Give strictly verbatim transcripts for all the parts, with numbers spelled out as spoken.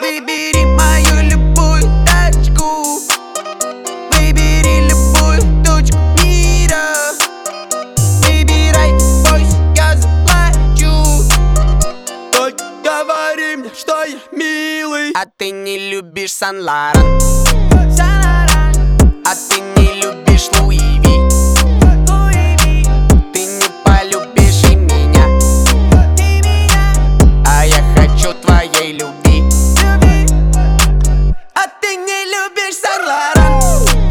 Выбери мою любую тачку, выбери любую точку мира. Выбирай, бойся, я заплачу. Только говори мне, что я милый. А ты не любишь Сан-Лоран, а ты не любишь Луи Ви. Ты не полюбишь и меня, а я хочу твоей любви. А ты не любишь Сан-Лоран,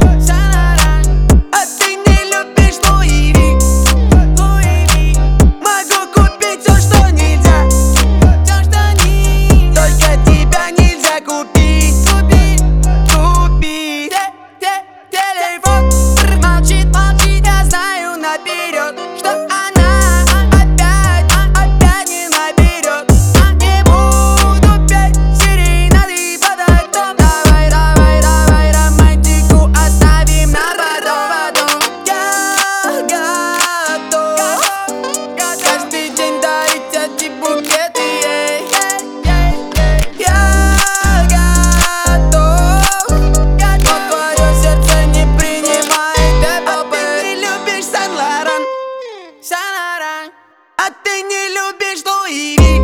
а ты не любишь Луи Ви. Могу купить все, что нельзя, только тебя нельзя купить. Купить телефон молчит, молчит, я знаю наперед, что она опять, опять не наберет. Не буду петь серенады под окном. Давай, давай, давай, романтику оставим на потом. Я готов каждый день дарить эти букеты. Я готов, но твое сердце не принимает ЭПП. А ты не любишь Сан-Лоран, Сан-Лоран, а ты не любишь Луи Ви.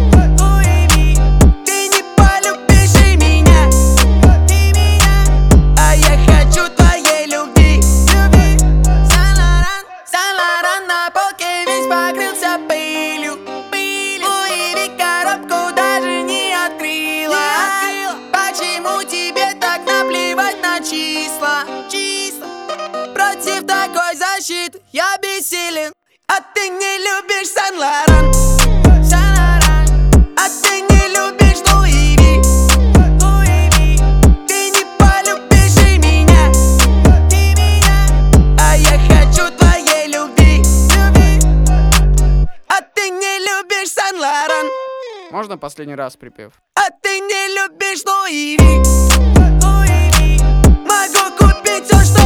Ты не полюбишь и меня, а я хочу твоей любви. Сан-Лоран, Сан-Лоран на полке весь покрылся пылью. Луи Ви коробку даже не открыла. Почему тебе так наплевать на числа? Числа. Против такой защиты я бессилен. А ты не любишь Сан-Лоран, Сан-Лоран, а ты не любишь Луи Ви. Ты не полюбишь и меня, а я хочу твоей любви. А ты не любишь Сан-Лоран, Можно последний раз припев? а ты не любишь Луи Ви. Могу купить все, что